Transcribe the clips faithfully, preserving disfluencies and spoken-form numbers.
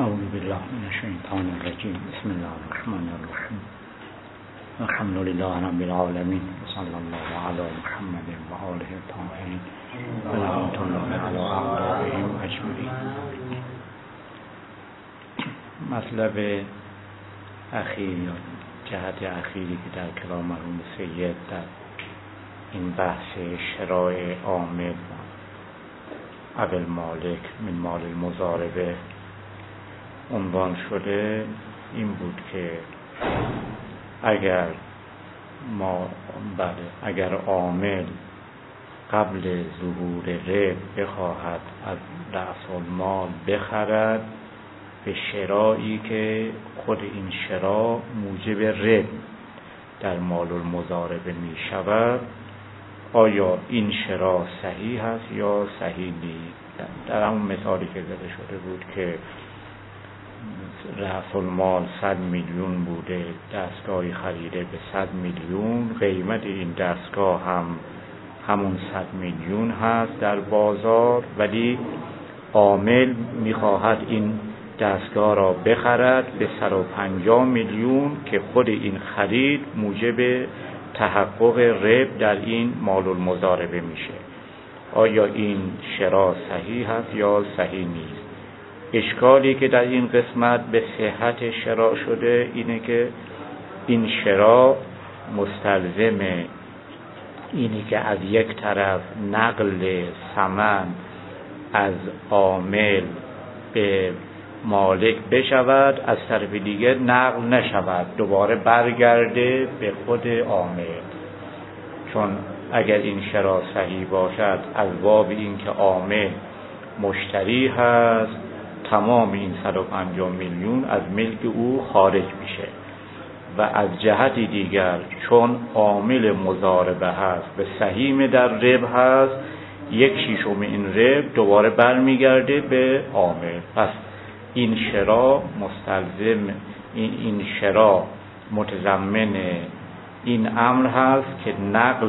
اعوذ بالله من الشیطان الرجیم. بسم الله الرحمن الرحیم. الحمد لله رب العالمین و صلی الله علی محمد و آله الطاهرین و رحمت الله علی اعدائهم اجمعین. مطلب اخیر یا جهت اخیری که در کلام مرحوم سید در این بحث شراء عامل و ابل مالک من مال المضاربه عنوان شده این بود که اگر ما بله اگر عامل قبل ظهور ربح بخواهد از رأس المال بخرد به شرایی که خود این شراء موجب ربح در مال المضاربه می شود، آیا این شراء صحیح است یا صحیح نیست؟ در همون مثالی که زده شده بود که رأس المال صد میلیون بوده، دستگاهی خریده به صد میلیون، قیمت این دستگاه هم همون صد میلیون هست در بازار، ولی عامل میخواهد این دستگاه را بخرد به صد و پنجاه میلیون که خود این خرید موجب تحقق ربح در این مال المضاربه میشه. آیا این شراء صحیح هست یا صحیح نیست؟ اشکالی که در این قسمت به صحت شراء شده اینه که این شراء مستلزم اینه که از یک طرف نقل ثمن از عامل به مالک بشود، از طرف دیگر نقل نشود، دوباره برگرده به خود عامل. چون اگر این شراء صحیح باشد از باب این که عامل مشتری هست، تمام این صد و پنجاه میلیون از ملک او خارج میشه و از جهت دیگر چون عامل مضاربه هست به سهیم در ربح هست، یک شیشم این ربح دوباره برمیگرده به عامل. پس این شراء مستلزم این, این شراء متضمن این امر هست که نقل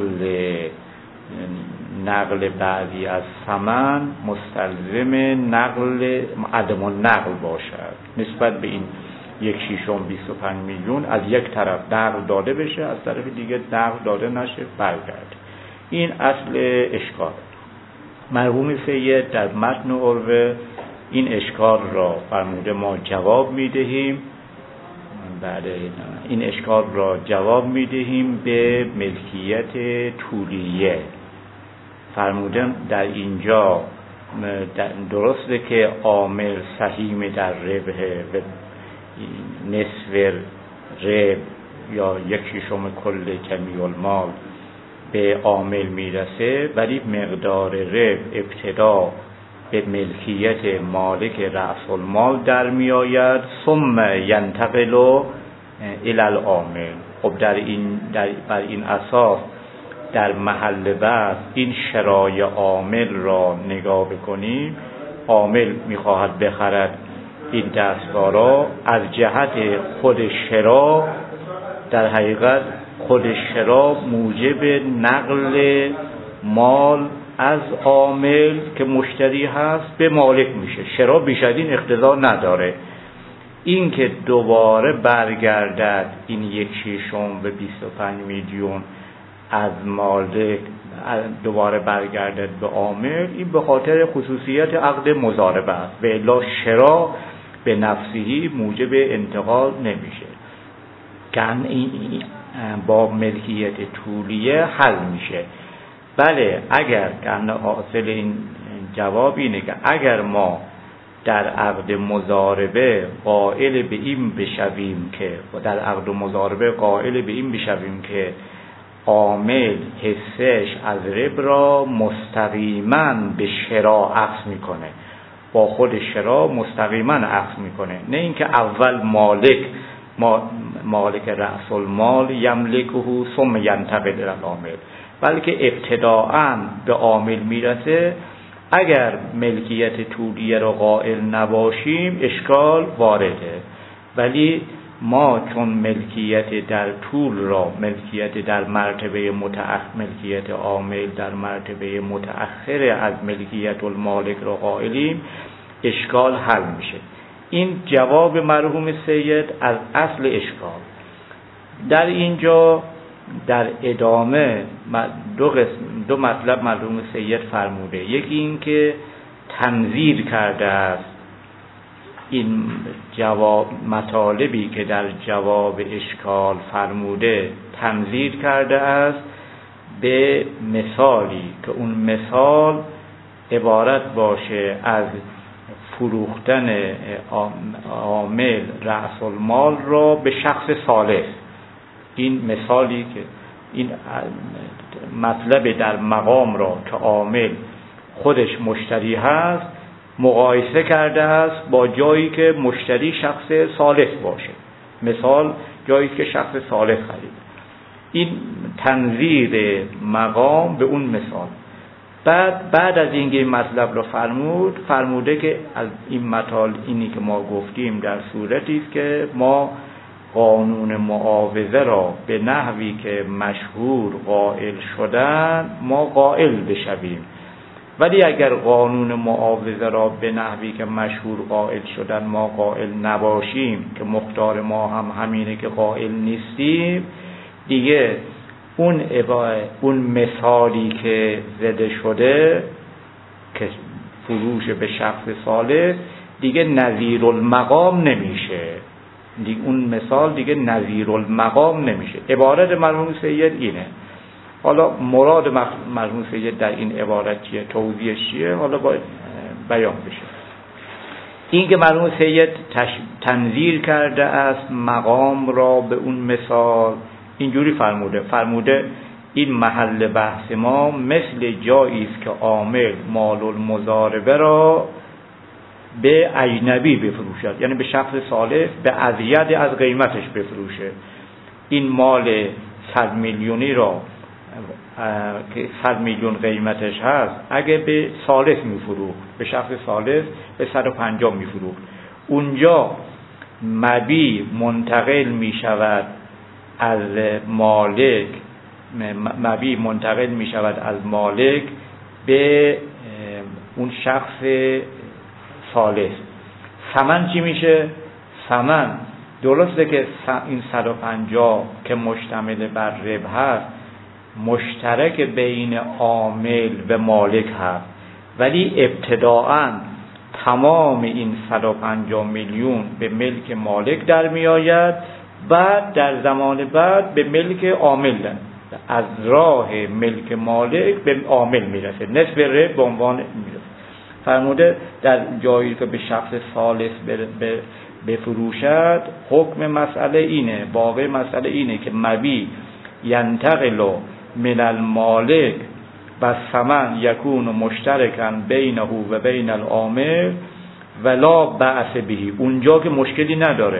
نقل بعضی از ثمن مستلزم نقل عدم النقل باشد. نسبت به این یک شیشم بیست و پنج میلیون از یک طرف نقل داده بشه، از طرف دیگه نقل داده نشه، برگرد. این اصل اشکال. مرحوم سید در متن عروه این اشکال را فرموده ما جواب میدهیم. بله، این اشکال را جواب میدهیم به ملکیت طولیه. فرمودم در اینجا درسته که عامل سهیم در ربح به نصف ربح یا یک شیشم کل جمیع المال به عامل میرسه، ولی مقدار ربح ابتدا به ملکیت مالک رأس المال در میآید، ثم ینتقل الی العامل. خب در این در بر این اساس در محل بحث این شرای عامل را نگاه بکنیم. عامل میخواهد بخرد این دستگاه را، از جهت خود شرا در حقیقت خود شرا موجب نقل مال از عامل که مشتری هست به مالک میشه. شرا بیش از این اقتضا نداره. این که دوباره برگردد این یک شیشم و بیست و پنج میلیون از مالک دوباره برگردد به عامل، این به خاطر خصوصیت عقد مضاربه است. و الا شرا به نفسهی موجب انتقال نمیشه، که این با ملکیت طولیه حل میشه. بله، اگر که حاصل این جواب اینه که اگر ما در عقد مضاربه قائل به این بشویم که در عقد مضاربه قائل به این بشویم که عامل حصش از ربح را مستقیما به شراء اخذ میکنه، با خود شراء مستقیما اخذ میکنه، نه اینکه اول مالک مالک رأس المال یملکه ثم ینتقل الی العامل، بلکه ابتداءً به عامل میرسه. اگر ملکیت طولیه را قائل نباشیم اشکال وارده، ولی ما چون ملکیت در طول را ملکیت در مرتبه متأخر ملکیت عامل در مرتبه متأخر از ملکیت المالک را قائلیم، اشکال حل میشه. این جواب مرحوم سید از اصل اشکال. در اینجا در ادامه دو, قسم دو مطلب مرحوم سید فرموده. یکی این که تنظیر کرده است این جواب مطالبی که در جواب اشکال فرموده تنظیر کرده است به مثالی که اون مثال عبارت باشه از فروختن عامل رأس المال را به شخص ثالث. این مثالی که این مطلب در مقام را که عامل خودش مشتری هست مقایسه کرده است با جایی که مشتری شخص ثالث باشه. مثال جایی که شخص ثالث خرید. این تنظیر مقام به اون مثال. بعد بعد از اینکه این مطلب رو فرمود فرموده که از این مطال اینی که ما گفتیم در صورتی است که ما قانون معاوضه را به نحوی که مشهور قائل شدن ما قائل بشویم، ولی اگر قانون معاوضه را به نحوی که مشهور قائل شدن ما قائل نباشیم که مقدار ما هم همینه که قائل نیستیم، دیگه اون اون مثالی که زده شده که فروش به شخص ثالث دیگه نظیر المقام نمیشه. دیگه اون مثال دیگه نظیر المقام نمیشه. عبارت مرحوم سید اینه. حالا مراد مرحوم سید در این عبارت چیه، توضیحش چیه، حالا باید بیان بشه. این که مرحوم سید تنظیر کرده است مقام را به اون مثال، اینجوری فرموده فرموده این محل بحث ما مثل جایی است که عامل مال المضاربه را به اجنبی بفروشد، یعنی به شخص ثالث به ازید از قیمتش بفروشه. این مال صد میلیونی را که صد میلیون قیمتش هست اگه به ثالث میفروخت، به شخص ثالث به صد و پنجاه میفروخت، اونجا مبیع منتقل میشود از مالک مبیع منتقل می شود از مالک به اون شخص ثالث. ثمن چی میشه؟ ثمن درسته که این صد و پنجاه که مشتمل بر ربح هست مشترک بین عامل و مالک هست، ولی ابتداعاً تمام این صد و پنجاه میلیون به ملک مالک در می آید، بعد در زمان بعد به ملک عامل، از راه ملک مالک به عامل میرسه، نصف ربح به عنوان میرسه. فرموده در جایی که به شخص ثالث بفروشد حکم مسئله اینه، واقع مسئله اینه که مبیع ینتقل من المالک و ثمن یکون مشترکا بینه و بین العامل ولا بأس بهی. اونجا که مشکلی نداره.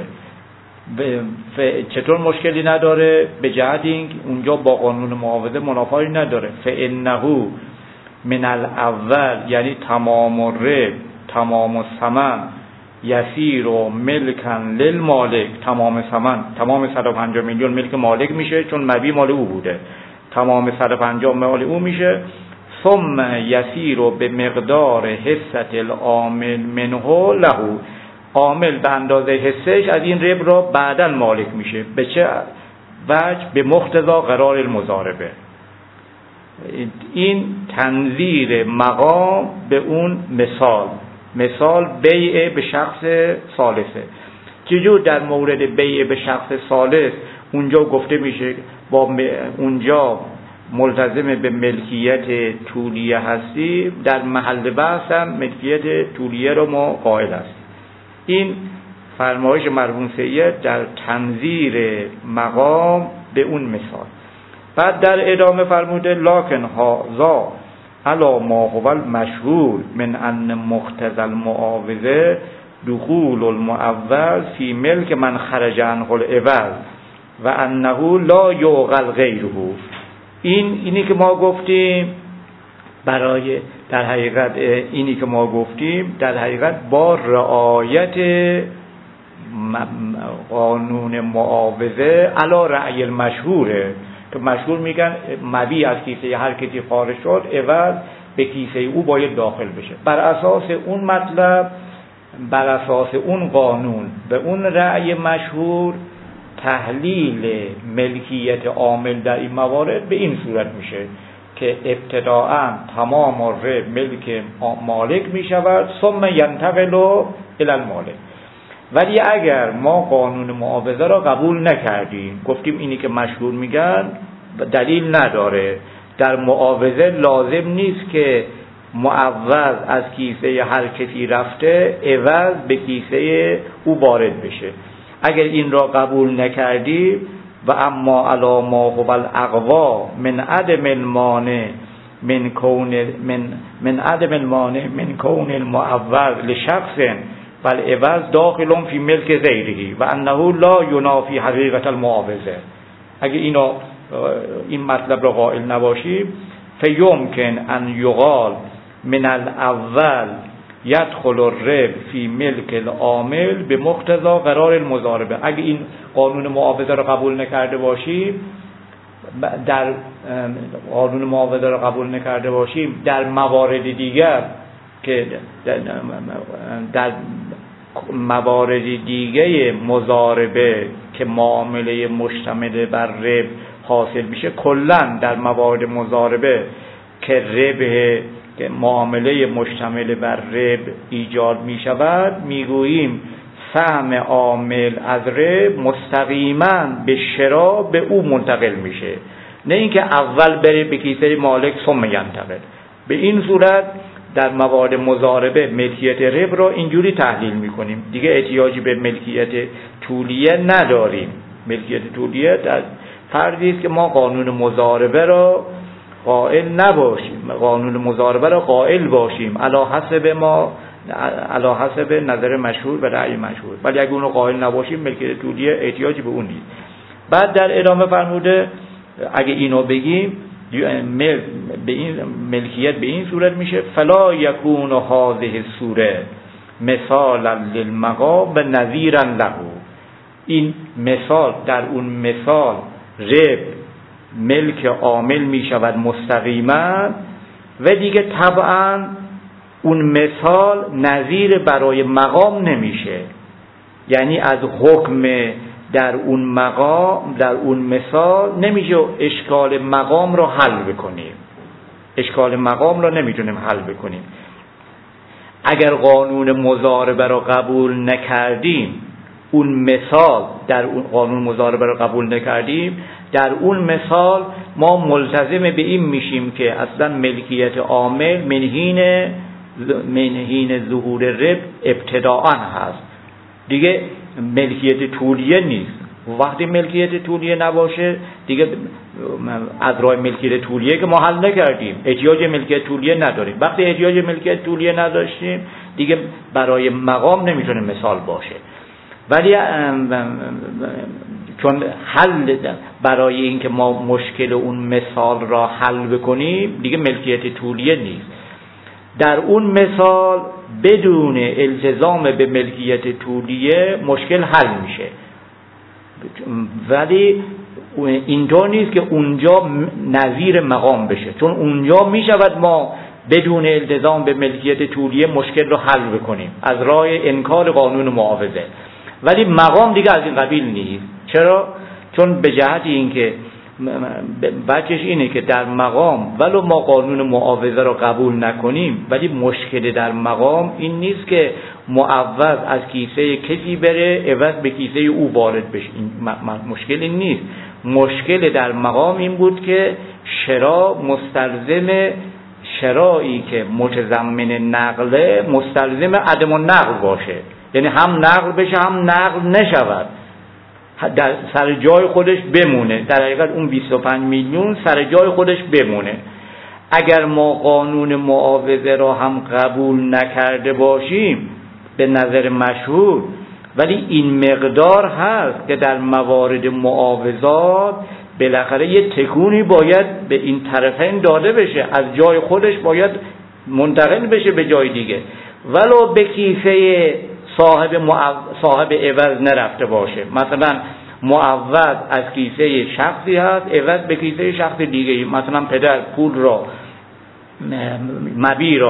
چطور مشکلی نداره؟ به جهت این اونجا با قانون معاوضه منافاتی نداره. فانه من الاول، یعنی تمام الربح تمام الثمن یسیر و ملکن للمالک، تمام ثمن تمام صد و پنجاه میلیون ملک مالک میشه چون مبیع مال او بوده، تمام صد و پنجاه مال او میشه. ثم یسیر به مقدار حصت العامل منه له، عامل به اندازه حصهش از این ربح را بعداً مالک میشه. به چه وجه؟ به مقتضا قرار المضاربه. این تنظیر مقام به اون مثال، مثال بیع به شخص ثالثه. چجور در مورد بیع به شخص ثالث اونجا گفته میشه با اونجا ملتزم به ملکیت طولیه هستی، در محل بحث هم ملکیت طولیه رو ما قائل هستیم. این فرمایش مرحوم سید در تنظیر مقام به اون مثال. بعد در ادامه فرموده لکن هذا علی ما هو المشهور من ان مقتضی المعاوضه دخول المعوض فی ملک من خرج عنه العوض و انه لا یعقل غیره. این اینی که ما گفتیم برای در حقیقت اینی که ما گفتیم در حقیقت با رعایت قانون معاوضه علی رأی المشهوره که مشهور میگن مبیع از کیسه هر کسی خارج شد عوض به کیسه او باید داخل بشه. بر اساس اون مطلب بر اساس اون قانون به اون رأی مشهور تحلیل ملکیت عامل در این موارد به این صورت میشه که ابتداءً تمام رب ملک مالک میشود ثم ینتقل الی المالک. ولی اگر ما قانون معاوضه را قبول نکردیم، گفتیم اینی که مشهور میگن دلیل نداره، در معاوضه لازم نیست که معوض از کیسه هر کسی رفته عوض به کیسه او وارد بشه. اگر این را قبول نکردیم و اما علی ما هو الاقوا من عدم المانع من کون من من عدم المانع من کون المعوض لشخص فالعوض داخل فی ملک غیره و انه لا ینافی حقیقت المعاوضه. اگر اینا این مطلب را قائل نباشیم فیمکن ان یقال من الاول یدخل الرب فی ملک العامل به مقتضا قرار المضاربه. اگه این قانون معاوضه را قبول نکرده باشیم در قانون معاوضه را قبول نکرده باشیم در موارد دیگر که در موارد دیگه مضاربه که معامله مشتمل بر رب حاصل میشه، کلا در موارد مضاربه که ربح که معامله مشتمل بر رب ایجاد می شود میگوییم سهم عامل از رب مستقیما به شرا به او منتقل میشه، نه اینکه اول بره به کیسه مالک ثم ینتقل. به این صورت در موارد مضاربه ملکیت رب را اینجوری تحلیل میکنیم، دیگه احتیاجی به ملکیت طولیه نداریم. ملکیت طولیه در فرضی است که ما قانون مضاربه را قائل نباشیم، قانون مضاربه را قائل باشیم علی حسب ما علی حسب نظر مشهور و رأی مشهور، ولی اگه اون رو قائل نباشیم ملکیت طولیه احتیاجی به اون نیست. بعد در ادامه فرموده اگه اینو بگیم به این ملکیت به این صورت میشه فلا یکون هذه الصوره مثالا للمقام و نظیرا له. این مثال در اون مثال رب ملک عامل می شود مستقیما و دیگه طبعا اون مثال نظیر برای مقام نمیشه، یعنی از حکم در اون مقام در اون مثال نمیشه اشکال مقام رو حل بکنیم، اشکال مقام رو نمیتونیم حل بکنیم. اگر قانون مضاربه رو قبول نکردیم اون مثال در اون قانون مضاربه رو قبول نکردیم در اون مثال ما ملتزم به این میشیم که اصلا ملکیت عامل منهین منهین ظهور رب ابتداءً هست، دیگه ملکیت طولیه نیست. وقتی ملکیت طولیه نباشه دیگه از راه ملکیت طولیه که ما حل نکردیم احتیاج ملکیت طولیه نداریم. وقتی احتیاج ملکیت طولیه نداشتیم دیگه برای مقام نمیتونه مثال باشه. ولی چون حل برای اینکه ما مشکل اون مثال را حل بکنیم دیگه ملکیت طولیه نیست، در اون مثال بدون التزام به ملکیت طولیه مشکل حل میشه. ولی اینطور نیست که اونجا نظیر مقام بشه، چون اونجا میشود ما بدون التزام به ملکیت طولیه مشکل رو حل بکنیم از راه انکار قانون معاوضه، ولی مقام دیگه از این قبیل نیست. چرا؟ چون به جهت اینکه بچش اینه که در مقام ولو ما قانون معاوضه رو قبول نکنیم ولی مشکل در مقام این نیست که معوض از کیسه کسی بره عوض به کیسه او وارد بشه، این مشکل این نیست. مشکل در مقام این بود که شرا مستلزم شرایی که متضمن نقله مستلزم عدم النقل باشه، یعنی هم نقل بشه هم نقل نشود، در سر جای خودش بمونه. در حقیقت اون بیست و پنج میلیون سر جای خودش بمونه. اگر ما قانون معاوضه را هم قبول نکرده باشیم به نظر مشهور ولی این مقدار هست که در موارد معاوضات بالاخره یه تکونی باید به این طرفین داده بشه، از جای خودش باید منتقل بشه به جای دیگه، ولو به کیسه صاحب معو... صاحب عوض نرفته باشه. مثلا معوض از کیسه شخصی هست عوض به کیسه شخص دیگه، مثلا پدر پول را مبی را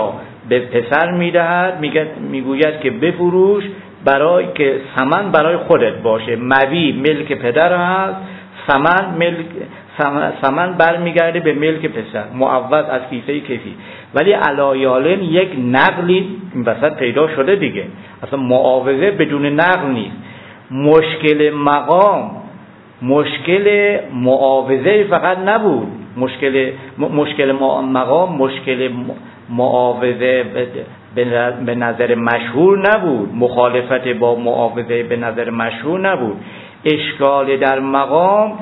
به پسر میدهد، میگوید که بفروش برای که ثمن برای خودت باشه، موی ملک پدر هست، ثمن ملک ثمن برمیگرده به ملک پسر، معوض از کیسه کسی. ولی علایالن یک نقلی این وسط پیدا شده دیگه، اصلا معاوضه بدون نقل نیست. مشکل مقام مشکل معاوضه فقط نبود، مشکل مشکل مقام مشکل معاوضه به نظر مشهور نبود، مخالفت با معاوضه به نظر مشهور نبود. اشکال در مقام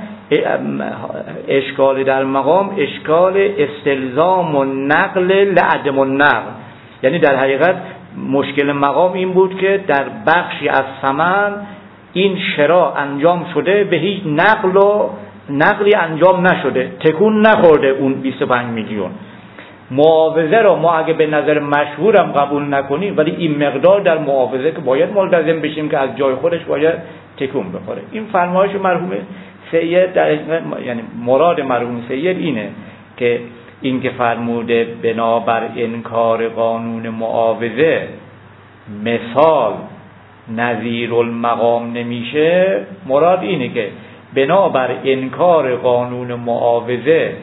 اشکال در مقام اشکال استلزام و نقل لعدم النقل، یعنی در حقیقت مشکل مقام این بود که در بخشی از ثمن این شراء انجام شده، به هیچ نقل و نقلی انجام نشده، تکون نخورده اون بیست و پنج میلیون. معاوضه رو ما اگه به نظر مشهورم قبول نکنیم، ولی این مقدار در معاوضه که باید ملتزم بشیم که از جای خودش باید تکون بخوره. این فرمایش مرحوم سید در یعنی مراد مرحوم سید اینه که این که فرموده بنابر انکار قانون معاوضه مثال نظیر المقام نمیشه، مراد اینه که بنابر انکار قانون معاوضه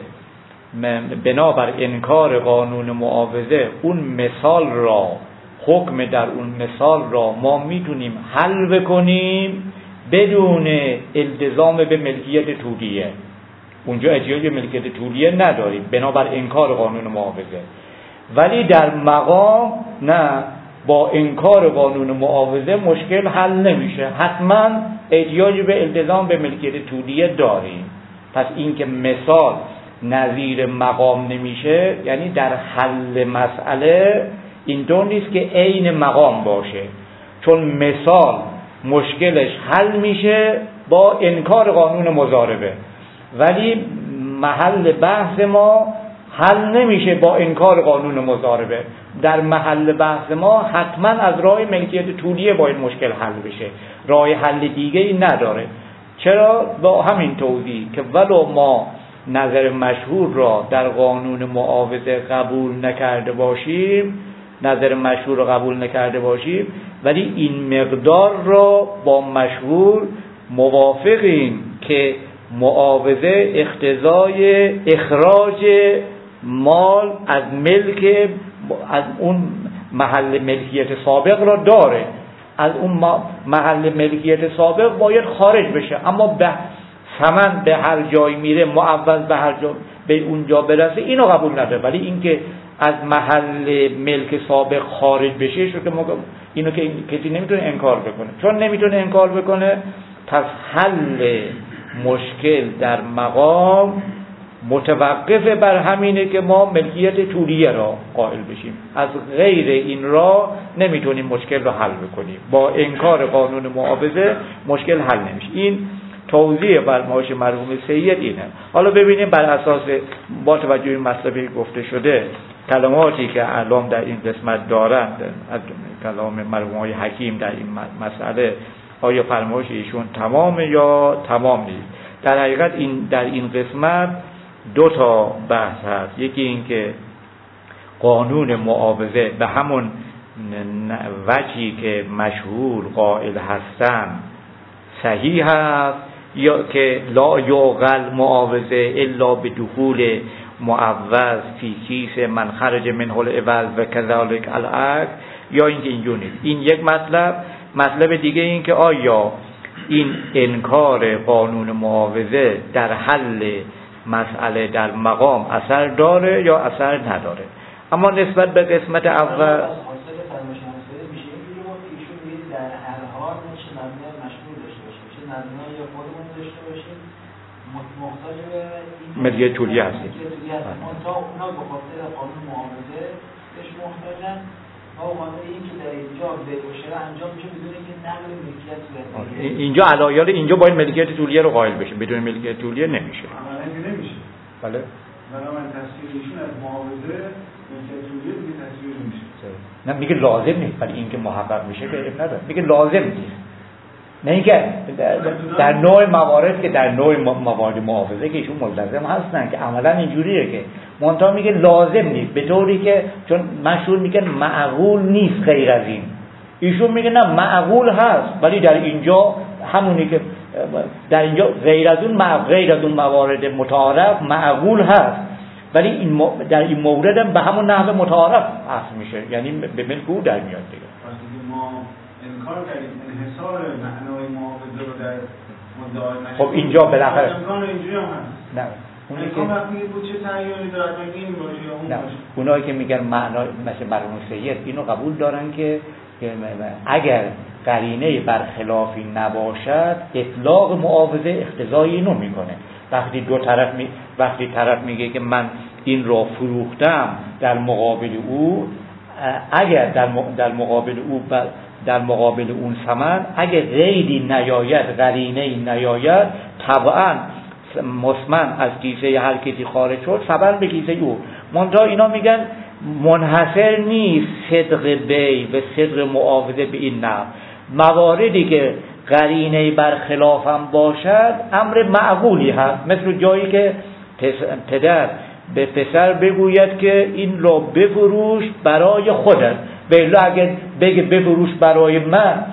بنابر انکار قانون معاوضه اون مثال را، حکم در اون مثال را ما میتونیم حل بکنیم بدون التزام به ملکیت طولیه. اونجا احتیاج به ملکیت طولیه نداریم بنابر انکار قانون معاوضه. ولی در مقام نه، با انکار قانون معاوضه مشکل حل نمیشه، حتما احتیاج به التزام به ملکیت طولیه داریم. پس این که مثال نظیر مقام نمیشه یعنی در حل مسئله اینطور نیست که عین مقام باشه، چون مثال مشکلش حل میشه با انکار قانون مضاربه، ولی محل بحث ما حل نمیشه با انکار قانون مضاربه. در محل بحث ما حتما از راه ملکیت طولیه باید مشکل حل بشه، راه حل دیگه ای نداره. چرا؟ با همین توضیح که ولو ما نظر مشهور را در قانون معاوضه قبول نکرده باشیم نظر مشهور را قبول نکرده باشیم ولی این مقدار را با مشهور موافقیم که معاوضه اقتضای اخراج مال از ملک از اون محل ملکیت سابق را داره، از اون محل ملکیت سابق باید خارج بشه، اما به ثمن به هر جای میره معوض به هر جا به اونجا برسه اینو قبول نداره. ولی اینکه از محل ملک سابق خارج بشه شو که ما اینو که کسی نمیتونه انکار بکنه. چون نمیتونه انکار بکنه پس حل مشکل در مقام متوقف بر همینه که ما ملکیت طولیه را قائل بشیم، از غیر این را نمیتونیم مشکل را حل بکنیم. با انکار قانون معاوضه مشکل حل نمیشه. این توضیح فرمایش مرحوم سید اینه. حالا ببینیم بر اساس با توجه به مطلبی گفته شده کلماتی که الان در این قسمت دارند از کلام مرحوم های حکیم در این مسئله آیا فرمایش ایشون تمام یا تمام نیست. در حقیقت این در این قسمت دو تا بحث هست. یکی این که قانون معاوضه به همون وجهی که مشهور قائل هستند صحیح هست یا که لا یعقل معاوضه الا به دخول معوض فی کیس من خرج منه العوض و کذالک العکس، یا اینکه اینجور نیست. این یک مطلب. مطلب دیگه این که آیا این انکار قانون معاوضه در حل مسئله در مقام اثر داره یا اثر نداره. اما نسبت به قسمت اول ملکیت طولیه هستیم. تا اونا به خاطر قانون معاوضه بهش محتاجن و قانون این که در اینجا به شرع انجام میشه بدون اینکه نقل ملکیت صورت بگیره. اینجا علایال اینجا باید ملکیت طولیه رو قائل بشه، بدون ملکیت طولیه نمیشه. عملاً نمیشه. بله. بنابراین تصویرشون از معاوضه ملکیت طولیه دیگه تصویر نمیشه. نه میگه لازم نیست، ولی اینکه محقق میشه که اب نداره. میگه لازم نیست. نه اینکه در نوع موارد که در نوع موارد محافظه که ایشون ملتزم هستن که عملا اینجوریه که منتها میگه لازم نیست، به طوری که چون مشهور میگن معقول نیست غیر از این، ایشون میگه نه معقول هست، ولی در اینجا همونی که در اینجا غیر از اون غیر از اون موارد متعارف معقول هست، ولی این در این مورد هم به همون نحو متعارف هست میشه، یعنی به ملک او در میاد دیگه. ما انکار کردیم انحصار معنای معاوضه رو در مدعای مشهور. خب اینجا بالاخره امکان اینجوری هم هست. نه اونی که وقتی بود چه تعیینی داره این باشه یا اون باشه. اونایی که میگن معنای مثل مرحوم سید اینو قبول دارن که اگر قرینه برخلافی نباشد اطلاق معاوضه اقتضای اینو میکنه. وقتی دو طرف می... وقتی طرف میگه که من این را فروختم در مقابل او، اگر در, م... در مقابل او ب... در مقابل اون ثمن اگر غیری نیاید، قرینه نیاید، طبعا مسمن از کیسه هر کسی خارج شد، ثمن به کیسه او. منتها اینا میگن منحصر نیست صدق بی و صدق معاوضه به این نحو. مواردی که قرینه برخلاف هم باشد امر معقولی هست، مثل جایی که پدر به پسر بگوید که این را بفروش برای خودت، بله اگر بگه بفروش برای من،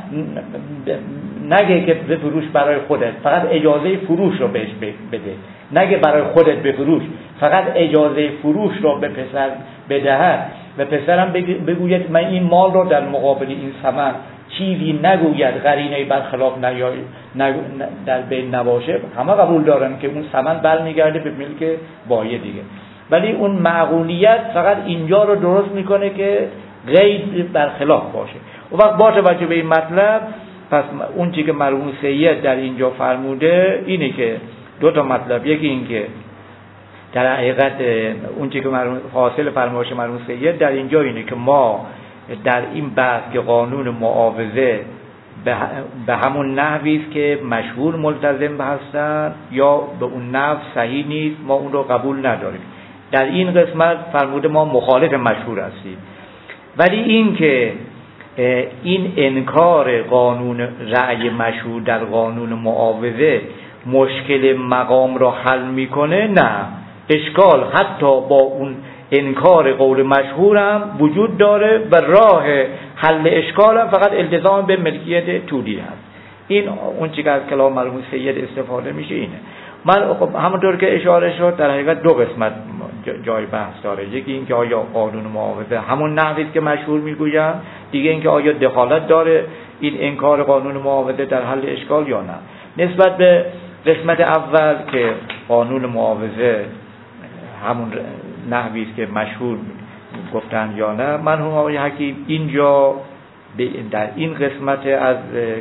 نگه که بفروش برای خودت، فقط اجازه فروش رو بهش بده، نگه برای خودت بفروش، فقط اجازه فروش رو به پسر بدهد و پسرم بگوید من این مال رو در مقابل این ثمن چیزی نگوید، قرینه برخلاف نیای در بین نباشه، همه قبول دارن که اون ثمن برمیگرده به ملک بایع دیگه. ولی اون معقولیت فقط اینجا رو درست میکنه که قید برخلاف باشه. و وقت با توجه به این مطلب، پس اون چیزی که مرحوم سید در اینجا فرموده اینه که دو تا مطلب، یکی این که در حقیقت اون چیزی که مرحوم حاصل فرمایش مرحوم سید در اینجا اینه که ما در این بحث که قانون معاوضه به همون نحوی است که مشهور ملتزم هستند یا به اون نحو صحیح نیست، ما اون رو قبول نداریم. در این قسمت فرموده ما مخالف مشهور هستیم. ولی این که این انکار قانون رأی مشهور در قانون معاوضه مشکل مقام را حل میکنه، نه، اشکال حتی با اون انکار قول مشهور هم وجود داره و راه حل اشکال هم فقط التزام به ملکیت طولی هست. این اون چیزی که از کلام مرحوم سید استفاده میشه اینه. من خب همونطور که اشاره شد در حقیقت دو قسمت جای بحث داره، یکی این که آیا قانون معاوضه همون نحوی است که مشهور میگویند، دیگه این که آیا دخالت داره این انکار قانون معاوضه در حل اشکال یا نه. نسبت به قسمت اول که قانون معاوضه همون نحوی است که مشهور گفتن یا نه، من هم آقای حکیم اینجا در این قسمت از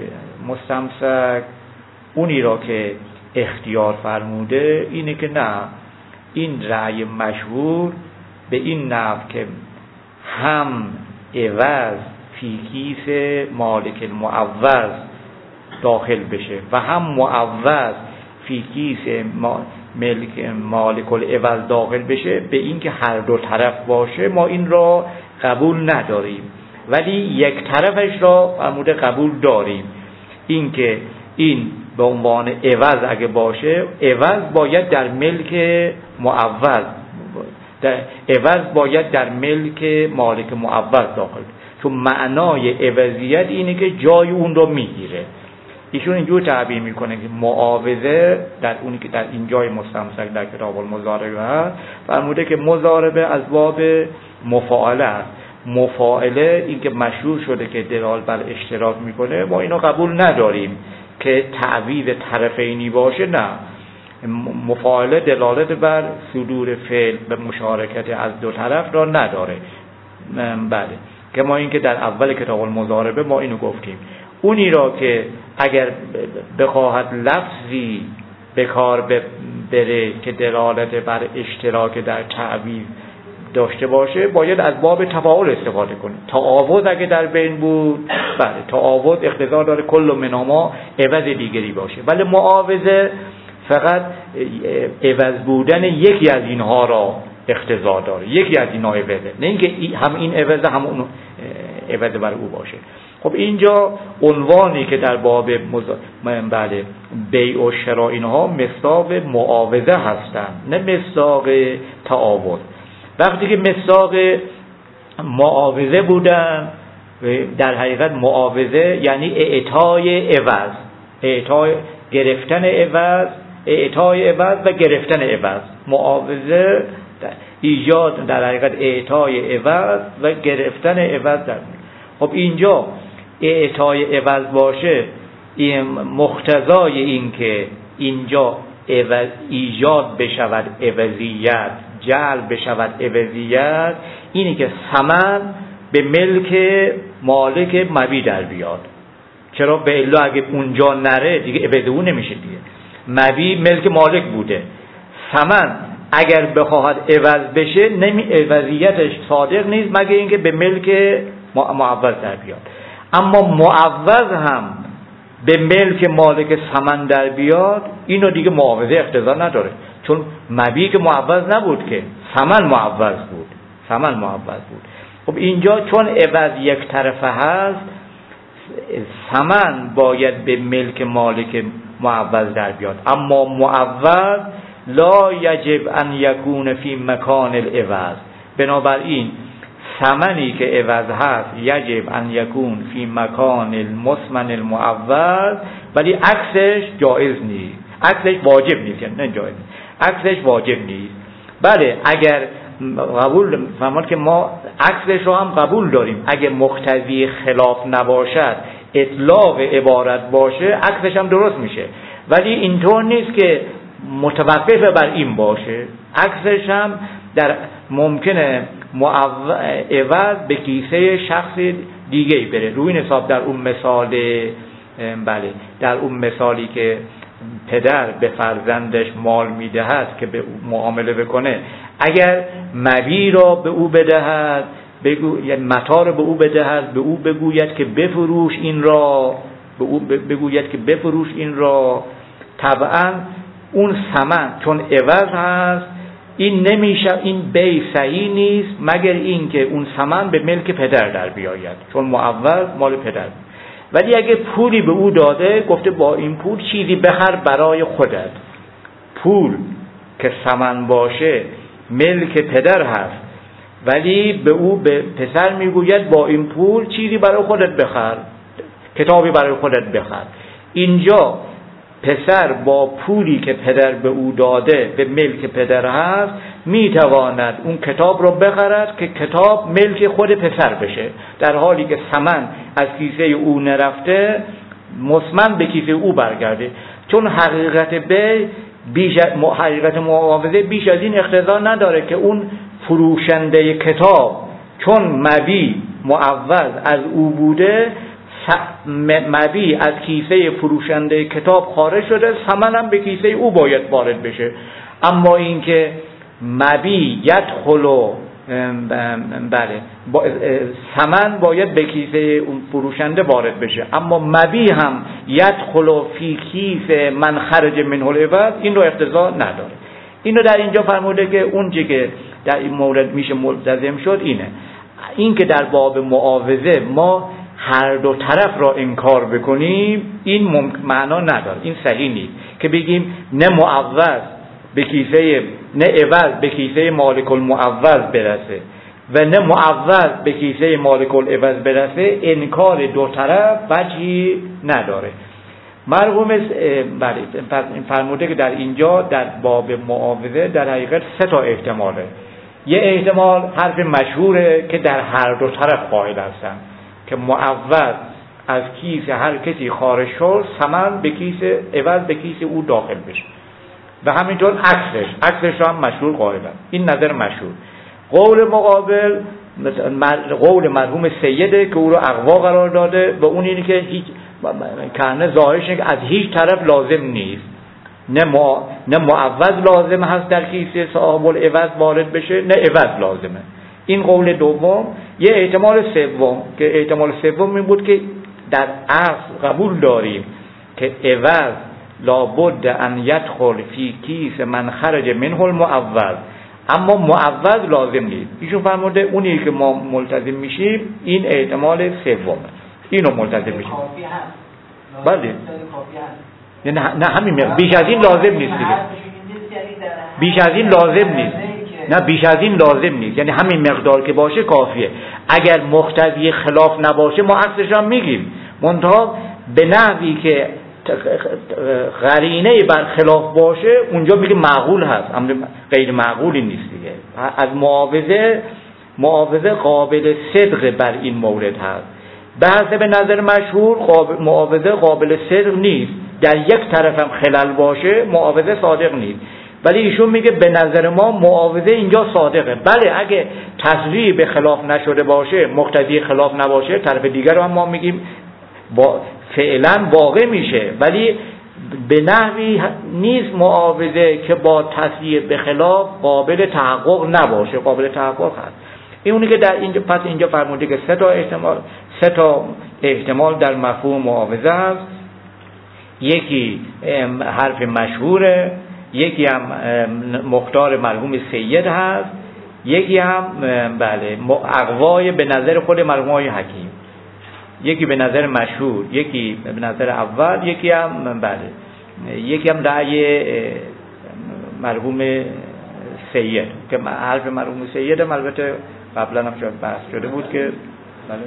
مستمسک اونی را که اختیار فرموده اینه که نه، این رأی مشهور به این نحو که هم عوض فی کیس مالک المعوض داخل بشه و هم معوض فی کیس ملک مالک العوض داخل بشه، به این که هر دو طرف باشه ما این را قبول نداریم، ولی یک طرفش را فرموده قبول داریم. این که این به عنوان عوض اگه باشه، عوض باید در ملک معوض، در عوض باید در ملک مالک معوض داخل، چون معنای عوضیت اینه که جای اون رو میگیره. ایشون اینجور تعبیر میکنه که معاوضه در اونی که در این جای مستمسک در کتاب المضاربه هست فرموده که مضاربه از باب مفاعله است. مفاعله این که مشروع شده که دلالت بر اشتراک میکنه، ما اینو قبول نداریم که تعویض طرفینی باشه، نه، مفاعله دلالت بر صدور فعل به مشارکت از دو طرف را نداره. بله، که ما این که در اول کتاب المضاربه ما اینو گفتیم. اونی را که اگر بخواهد لفظی به کار بره که دلالت بر اشتراک در تعویض داشته باشه، باید از باب تفاعل استفاده کنه. تعاوض اگه در بین بود، بله، تعاوض اقتضا داره کل مناما عوض دیگری باشه، ولی معاوضه فقط عوض بودن یکی از اینها را اقتضا داره، یکی از اینها عوضه، نه اینکه هم این عوض هم اون عوض بر او باشه. خب اینجا عنوانی که در باب مز... بله بیع و شراء اینها مصداق معاوضه هستند، نه مصداق تعاوض. وقتی که مصداق معاوضه بودن، در حقیقت معاوضه یعنی اعطای عوض، اعطای گرفتن عوض، اعطای عوض و گرفتن عوض. معاوضه ایجاد در حقیقت اعطای عوض و گرفتن عوض در. خب اینجا اعطای عوض باشه، این مقتضای این که اینجا عوض ایجاد بشود عوضیت، جلب بشود عوضیت، اینی که ثمن به ملک مالک مبیع در بیاد. چرا؟ به الا اگه اونجا نره دیگه عوض اون نمیشه دیگه. مبیع ملک مالک بوده، ثمن اگر بخواهد عوض بشه نمی عوضیتش صادق نیست مگه اینکه به ملک معوض در بیاد. اما معوض هم به ملک مالک ثمن در بیاد، اینو دیگه معاوضه اقتضا نداره، چون مبیع که معوض نبود که، ثمن معوض بود، ثمن معوض بود. خب اینجا چون عوض یک طرفه هست، ثمن باید به ملک مالک معوض در بیاد، اما معوض لا یجب ان یکون فی مکان العوض. بنابراین ثمنی که عوض هست یجب ان یکون فی مکان المثمن المعوض، ولی عکسش جایز نیست، عکسش واجب نیست، نه جایز نیست، عکسش واجب نیست. بله اگر قبول فرمود که ما عکسش رو هم قبول داریم، اگر مقتضی خلاف نباشد، اطلاق عبارت باشه، عکسش هم درست میشه، ولی اینطور نیست که متوقف بر این باشه. عکسش هم در ممکنه عوض به کیسه شخص دیگه بره. روی این حساب در اون مثال بله در اون مثالی که پدر به فرزندش مال میدهد که به معامله بکنه، اگر مبیع را به او بدهد، بگو یعنی متاع را به او بدهد، به او بگوید که بفروش این را، به او بگوید که بفروش این را، طبعا اون ثمن چون عوض هست این نمیشه، این بیع صحیح نیست مگر این که اون ثمن به ملک پدر در بیاید، چون معوض مال پدر. ولی اگه پولی به او داده، گفته با این پول چیزی بخر برای خودت، پول که ثمن باشه ملک پدر هست، ولی به او به پسر میگوید با این پول چیزی برای خودت بخر، کتابی برای خودت بخر. اینجا پسر با پولی که پدر به او داده به ملک پدر هست میتواند اون کتاب رو بخرد که کتاب ملک خود پسر بشه، در حالی که ثمن از کیسه او نرفته، مثمن به کیسه او برگرده. چون حقیقت بیع بیش حقیقت معاوضه بیش از این اقتضا نداره که اون فروشنده کتاب چون مبیع معوض از او بوده، مبیع از کیسه فروشنده کتاب خارج شده، ثمن هم به کیسه او باید وارد بشه. اما اینکه مبیع یدخل بله ثمن باید به کیسه اون فروشنده وارد بشه، اما مبیع هم یدخل فی کیسه من خرج منه العوض، این رو اقتضا نداره. اینو در اینجا فرموده که اون چیزی که در این مورد میشه ملتزم شد اینه، این که در باب معاوضه ما هر دو طرف را انکار بکنیم این معنا نداره، این صحیح نیست که بگیم نه معوض به کیسه، نه عوض به کیسه مالک المعوض برسه و نه معوض به کیسه مالک العوض برسه. انکار دو طرف وجهی نداره. مرحوم بله فرموده که در اینجا در باب معاوضه در حقیقت سه تا احتماله. یه احتمال حرف مشهوره که در هر دو طرف قائل هستن که معوض از کیسه هر کسی خارج شد، ثمن به کیسه عوض به کیسه او داخل بشه، و همینطور عکسش عکسش رو هم مشهور قائلن. این نظر مشهور. قول مقابل قول مرحوم سیده که او رو اقوا قرار داده و اون اینه که هیچ کنه ظاهرش که از هیچ طرف لازم نیست، نه ما نه معوض لازم هست در کیسه صاحب العوض وارد بشه، نه عوض لازمه. این قول دوم. یه احتمال سوم که احتمال سوم این بود که در اصل قبول داریم که عوض لابد ان یدخل فی کیس من خرج منه المعوض، اما معوض لازم نیست. ایشون فرموده اونی که ما ملتزم میشیم این احتمال سومه. اینو ملتزم میشه. کافی هست. بله. کافی هست. یعنی نه همین مقدار، بیش از این لازم نیست دیگه. بیش از این لازم نیست. نه بیش از این لازم نیست، یعنی همین مقدار که باشه کافیه. اگر مقتضی خلاف نباشه ما عکسش هم میگیم، منتها به نحوی که قرینه بر خلاف باشه اونجا میگه معقول هست، امر غیر معقولی نیست دیگه. از معاوضه معاوضه قابل صدق بر این مورد هست. به حسب نظر مشهور قابل معاوضه قابل صدق نیست، در یک طرف هم خلل باشه معاوضه صادق نیست. ولی ایشون میگه به نظر ما معاوضه اینجا صادقه. بله اگه تصریح به خلاف نشده باشه، مقتضی خلاف نباشه، طرف دیگر رو هم ما میگیم با فعلا واقع میشه، ولی به نحوی نیست معاوضه که با تصریح به خلاف قابل تحقق نباشه، قابل تحقق هست. این اونی که در اینجا پس اینجا فرموده که سه تا احتمال سه تا احتمال در مفهوم معاوضه هست. یکی حرف مشهوره، یکی هم مختار مرحوم سید هست، یکی هم بله اقوای به نظر خود مرحوم های حکیم، یکی به نظر مشهور، یکی به نظر اول، یکی هم بله یکی هم رأی مرحوم سید که حرف مرحوم سید هم البته قبلا هم شاید بحث شده بود که بله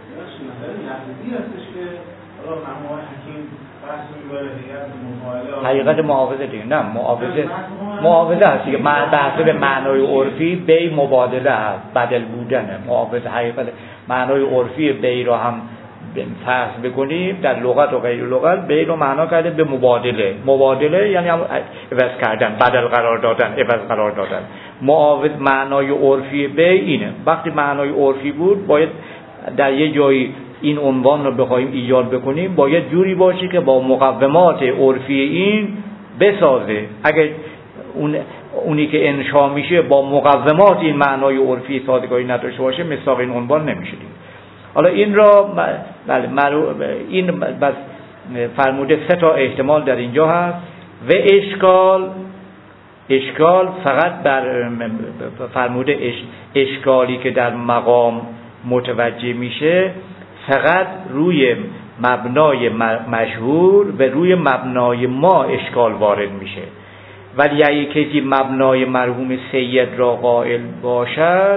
حقیقت معاوضه دیگه. نه معاوضه معاوضه هست دیگه، بحث به معنای عرفی بی مبادله هست، بدل بودنه. معاوضه حقیقت معنای عرفی بی رو هم فرض بکنیم در لغت و غیر لغت، بی رو معنا کرده به مبادله. مبادله یعنی هم عوض کردن، بدل قرار دادن، عوض قرار دادن. معاوض معنای عرفی بی اینه. وقتی معنای عرفی بود باید در یه جایی این عنوان رو بخوایم ایجاد بکنیم باید جوری باشه که با مقومات عرفی این بسازه. اگر اون اونی که انشا میشه با مقومات این معنای عرفی سازگاری نداشته باشه مصداق این عنوان نمیشه دیگه. حالا این را بله این بس فرموده سه تا احتمال در اینجا هست و اشکال اشکال فقط بر فرموده اش اشکالی که در مقام متوجه میشه فقط روی مبنای مشهور و روی مبنای ما اشکال وارد میشه. ولی اگه کسی مبنای مرحوم سید را قائل باشد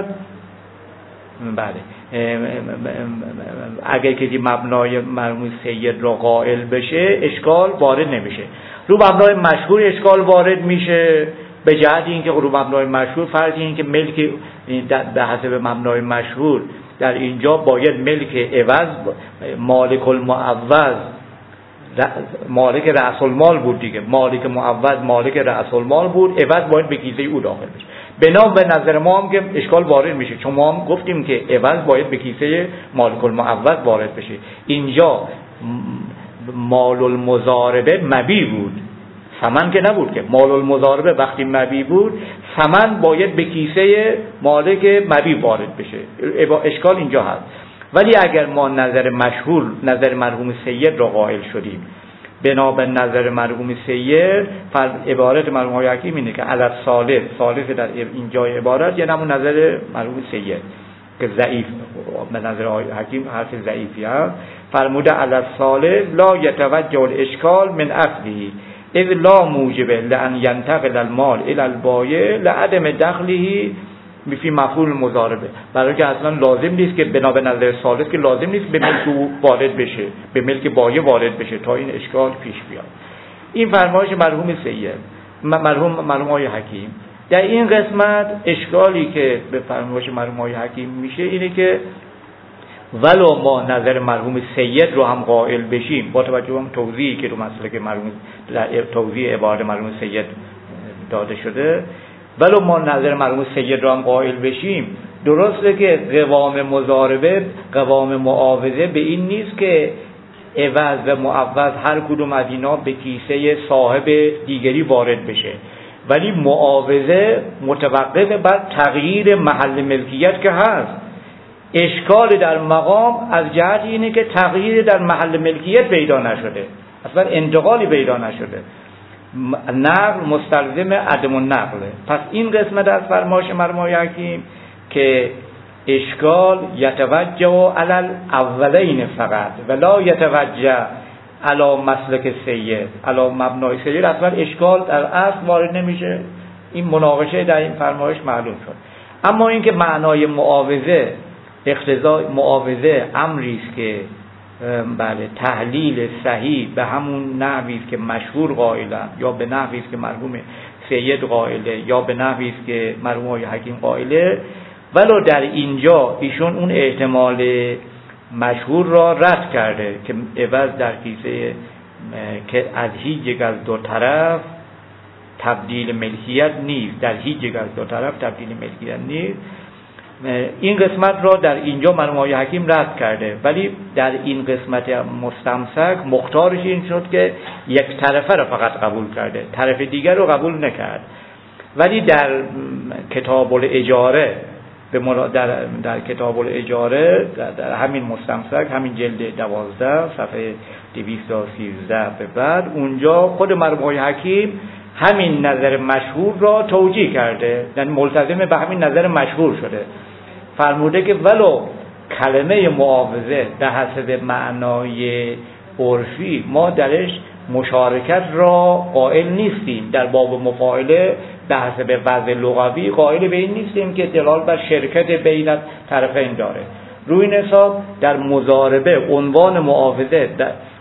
بله اگه کسی مبنای مرحوم سید را قائل بشه اشکال وارد نمیشه. رو مبنای مشهور اشکال وارد میشه به جهت اینکه رو مبنای مشهور فرض این که ملک به حسب مبنای مشهور در اینجا باید ملک عوض مالک المعوض مالک رأس المال بود دیگه، مالک معوض مالک رأس المال بود، عوض باید به کیسه او داخل بشه. بنا به نظر ما هم که اشکال وارد میشه، چون ما هم گفتیم که عوض باید به کیسه مالک المعوض وارد بشه. اینجا مال المضاربه مبی بود، ثمن که نبود که. مال المضاربه وقتی مبی بود ثمن باید به کیسه مالک مبی وارد بشه. اشکال اینجا هست. ولی اگر ما نظر مشهور نظر مرحوم سید را قائل شدیم بنا به نظر مرحوم سید، عبارت مرحوم های حکیم اینه که علی الثالث ثالث در اینجا عبارت یعنی همون نظر مرحوم سید که ضعیف به نظر حکیم حرف ضعیفی هست. فرموده علی الثالث لا یتوجه الاشکال من اصله اذ لا موجب لان ينتقل المال الى البایع لعدم دخله فی مفعول مضاربه. برای که اصلا لازم نیست که بنا به نظر ثالث که لازم نیست به ملک او وارد بشه، به ملک بایع وارد بشه تا این اشکال پیش بیاد. این فرمایش مرحوم سید مرحوم مرحوم های حکیم. در این قسمت اشکالی که به فرمایش مرحوم های حکیم میشه اینه که ولو ما نظر مرحوم سید رو هم قائل بشیم با توجه به توضیحی که رو مسئله که مرحوم توضیح عبارت مرحوم سید داده شده، ولو ما نظر مرحوم سید رو هم قائل بشیم، درسته که قوام مضاربه قوام معاوضه به این نیست که عوض و معوض هر کدوم از اینا به کیسه صاحب دیگری وارد بشه، ولی معاوضه متوقف بر تغییر محل ملکیت که هست. اشکال در مقام از جهت اینه که تغییر در محل ملکیت پیدا نشده، اصلا انتقالی پیدا نشده، نقل مستلزم عدم النقله. پس این قسمت از فرمایش مرحوم حکیم که اشکال یتوجه علی الاولین فقط ولا یتوجه علی مسلک سید، علی مبنای سید. اصلا اشکال در اصل وارد نمیشه. این مناقشه در این فرمایش معلوم شد. اما اینکه معنای معاوضه اقتضای معاوضه امری است که بله تحلیل صحیح به همون نحوی است که مشهور قائلند، یا به نحوی است که مرحوم سید قائله، یا به نحوی است که مرحوم آقای حکیم قائله، ولو در اینجا ایشون اون احتمال مشهور را رد کرده که عوض در کیسه که از هیچ یک از دو طرف تبدیل ملکیت نیست، در هیچ یک از دو طرف تبدیل ملکیت نیست. این قسمت را در اینجا مرحوم آقای حکیم رد کرده، ولی در این قسمت مستمسک مختارش این شد که یک طرفه را فقط قبول کرده، طرف دیگر رو قبول نکرد. ولی در کتاب الاجاره به در, در کتاب الاجاره در, در همین مستمسک، همین جلد دوازده صفحه دویست و سیزده به بعد، اونجا خود مرحوم آقای حکیم همین نظر مشهور را توجیه کرده، یعنی ملتزم به همین نظر مشهور شده. فرموده که ولو کلمه معاوضه به حسب معنای عرفی ما درش مشارکت را قائل نیستیم، در باب مفاعله به حسب وضع لغوی قائل به این نیستیم که دلالت بر شرکت بین طرفین داره. روی این حساب در مضاربه عنوان معاوضه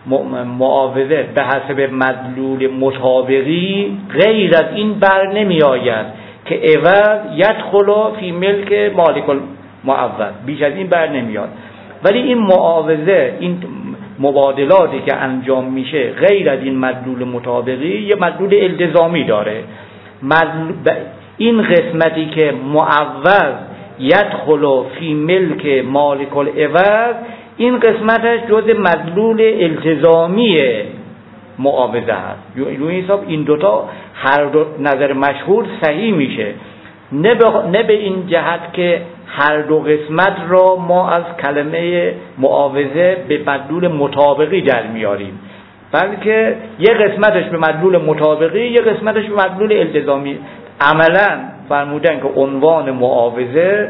معاوضه به حسب مدلول مطابقی غیر از این بر نمی آید که عوض یدخل فی ملک مالک المعوض، بیش از این بر نمیاد. ولی این معاوضه، این مبادلاتی که انجام میشه غیر از این مدلول مطابقی یه مدلول التزامی داره. مدلول این قسمتی که معوض یدخل فی ملک مالک العوض، این قسمتش جز مدلول التزامی معاوضه هست. روی این حساب این دوتا هر دو نظر مشهور صحیح میشه، نه به, نه به این جهت که هر دو قسمت را ما از کلمه معاوضه به مدلول مطابقی در میاریم، بلکه یه قسمتش به مدلول مطابقی، یه قسمتش به مدلول التزامی. عملا فرمودن که عنوان معاوضه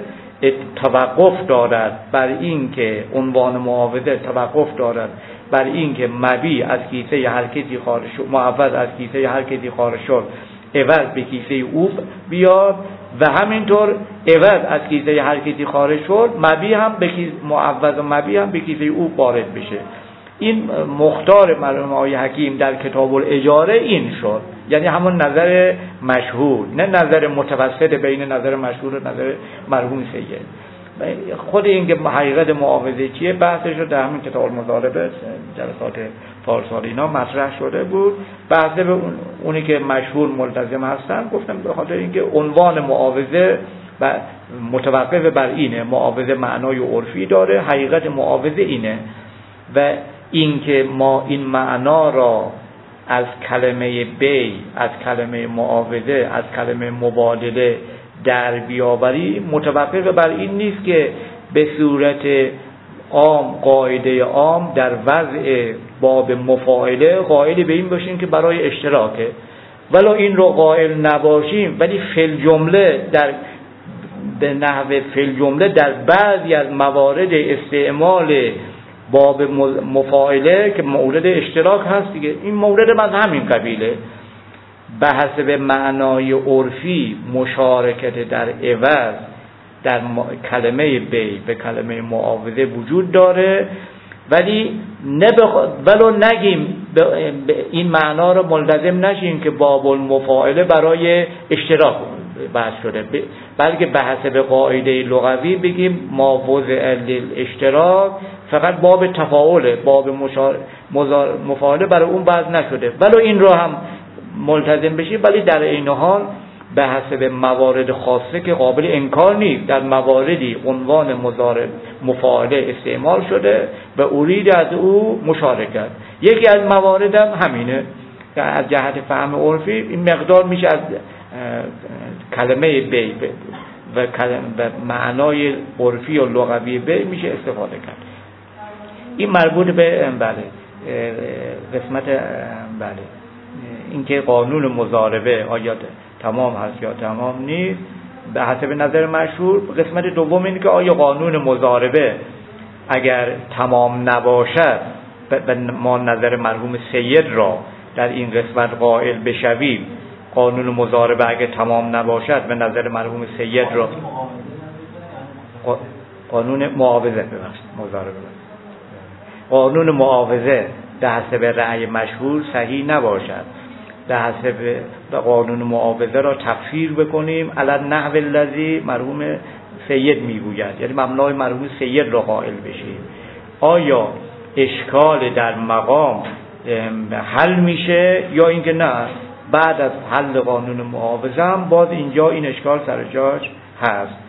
توقف دارد بر این که عنوان معاوضه توقف دارد بر این که مبی از کیسه هر کسی خارج شد، معوض از کیسه هر کسی خارج شد، عوض به کیسه او بیاد، و همینطور عوض از کیسه هر کسی خارج شد، مبی هم به کیسه معوض و مبی هم به کیسه او وارد بشه. این مختار مرحوم آقای حکیم در کتاب الاجاره این شد، یعنی همون نظر مشهور، نه نظر متوسط بین نظر مشهور و نظر مرحوم سید. خود این که حقیقت معاوضه چیه بحثش رو در همین کتاب المضاربه جلسات پارسال اینا مطرح شده بود. بحث به اون اونی که مشهور ملتزم هستن گفتم به خاطر اینکه عنوان معاوضه و متوقف بر اینه، معاوضه معنای عرفی داره، حقیقت معاوضه اینه، و اینکه ما این معنا را از کلمه بی، از کلمه معاوضه، از کلمه مبادله در بیاوری متوقف بر این نیست که به صورت عام، قاعده عام در وضع باب مفاعله قائل به این باشیم که برای اشتراکه، ولو این رو قائل نباشیم ولی فی جمله در به نحو فی جمله در بعضی از موارد استعمال باب مفاعله که مورد اشتراک هست دیگه، این مورد من همین قبیله، به حسب معنای عرفی مشارکت در عوض در کلمه بی به کلمه معاوضه وجود داره، ولی نه بخ... ولو نگیم به این معنا رو ملتزم نشیم که باب المفاعله برای اشتراک بحث شده، بلکه به حسب قاعده لغوی بگیم ما وضع للاشتراک فقط باب تفاعله، باب مشار... مزار... مفاعله برای اون بحث نشده، ولو این رو هم ملتزم بشیم، ولی در این حال به حسب موارد خاصه که قابل انکار نیست، در مواردی عنوان مضارب مفاعله استعمال شده و ارید از او مشارکت. یکی از موارد هم همینه که از جهت فهم عرفی این مقدار میشه از کلمه بی و معنای عرفی و لغوی بی میشه استفاده کرد. این مربوط به بله قسمت بله اینکه قانون مضاربه آیا تمام هست یا تمام نیست، به حسب نظر مشهور قسمت دوم اینه که آیا قانون مضاربه اگر تمام نباشد به ما نظر مرحوم سید را در این قسمت قائل بشویم، قانون مضاربه اگر تمام نباشد به نظر مرحوم سید را قانون معاوضه ببخشید مضاربه قانون معاوضه به حسب رأی مشهور صحیح نباشد، به حسب قانون معاوضه را تفسیر بکنیم علی نحو الذی مرحوم سید میگوید، یعنی مبنای مرحوم سید را قائل بشیم. آیا اشکال در مقام حل میشه یا اینکه نه بعد از حل قانون معاوضه هم باز اینجا این اشکال سر جاش هست؟